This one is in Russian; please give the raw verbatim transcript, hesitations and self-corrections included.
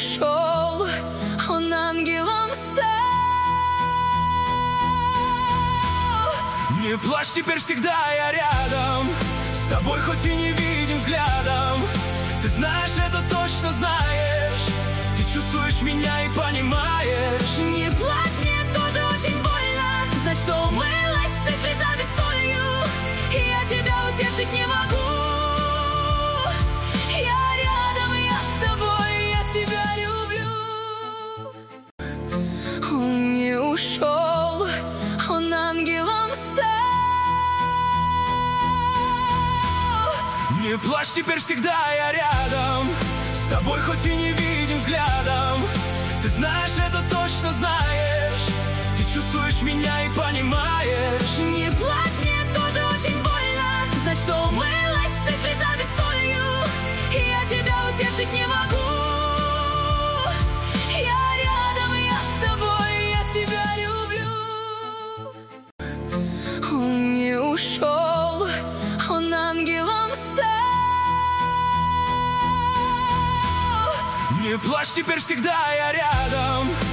ушел, он ангелом стал. Не плачь, теперь всегда я рядом, с тобой хоть и не видим взглядом. Ты знаешь, это точно знаешь, ты чувствуешь меня и понимаешь. Не плачь, мне тоже очень больно знать, что умылась ты слезами солью, и я тебя утешить не могу. Я рядом, я с тобой, я тебя люблю. Он не ушел, он ангелом стал. Не плачь, теперь всегда я рядом, с тобой хоть и не видим взглядом. Ты знаешь, это точно знаешь, ты чувствуешь меня и понимаешь. Не плачь, мне тоже очень больно знать, что умылась ты слезами солью, и я тебя утешить не могу. Я рядом, я с тобой, я тебя люблю. Он не ушел, он ангелом стал. Не плачь, теперь всегда я рядом,